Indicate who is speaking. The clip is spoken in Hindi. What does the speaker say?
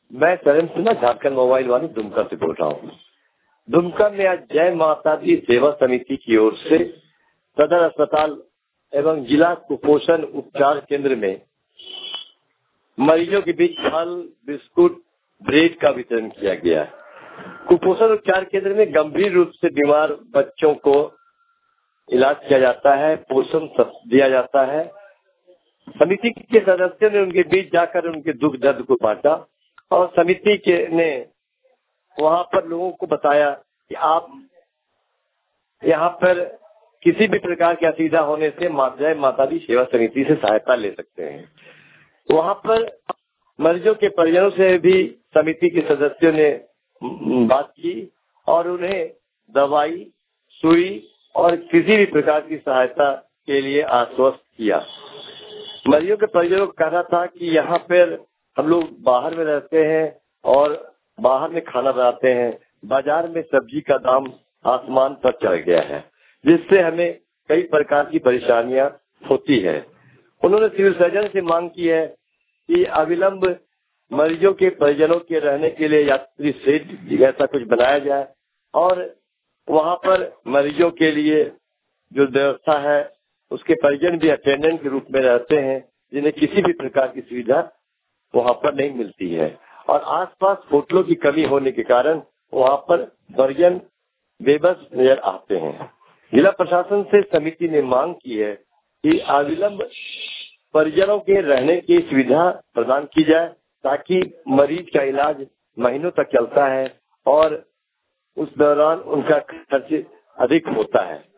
Speaker 1: मैं सरन सिन्हा झारखंड मोबाइल वाले दुमका से बोल रहा हूँ। दुमका में आज जय माता दी सेवा समिति की ओर से सदर अस्पताल एवं जिला कुपोषण उपचार केंद्र में मरीजों के बीच फल, बिस्कुट, ब्रेड का वितरण किया गया। कुपोषण उपचार केंद्र में गंभीर रूप से बीमार बच्चों को इलाज किया जाता है, पोषण दिया जाता है। समिति के सदस्यों ने उनके बीच जाकर उनके दुख दर्द को बांटा और समिति के ने वहां पर लोगों को बताया कि आप यहाँ पर किसी भी प्रकार की असुविधा होने से जय माता दी सेवा समिति से सहायता ले सकते हैं। वहां पर मरीजों के परिजनों से भी समिति के सदस्यों ने बात की और उन्हें दवाई, सुई और किसी भी प्रकार की सहायता के लिए आश्वस्त किया। मरीजों के परिजनों को कहना था कि यहाँ पर हम लोग बाहर में रहते हैं और बाहर में खाना बनाते हैं, बाजार में सब्जी का दाम आसमान पर चढ़ गया है, जिससे हमें कई प्रकार की परेशानियां होती है। उन्होंने सिविल सर्जन से मांग की है कि अविलंब मरीजों के परिजनों के रहने के लिए यात्री शेड ऐसा कुछ बनाया जाए और वहां पर मरीजों के लिए जो व्यवस्था है उसके परिजन भी अटेंडेंट के रूप में रहते हैं, जिन्हें किसी भी प्रकार की सुविधा वहां पर नहीं मिलती है और आसपास होटलों की कमी होने के कारण वहां पर परिजन बेबस नजर आते हैं। जिला प्रशासन से समिति ने मांग की है कि अविलंब परिजनों के रहने की सुविधा प्रदान की जाए ताकि मरीज का इलाज महीनों तक चलता है और उस दौरान उनका खर्च अधिक होता है।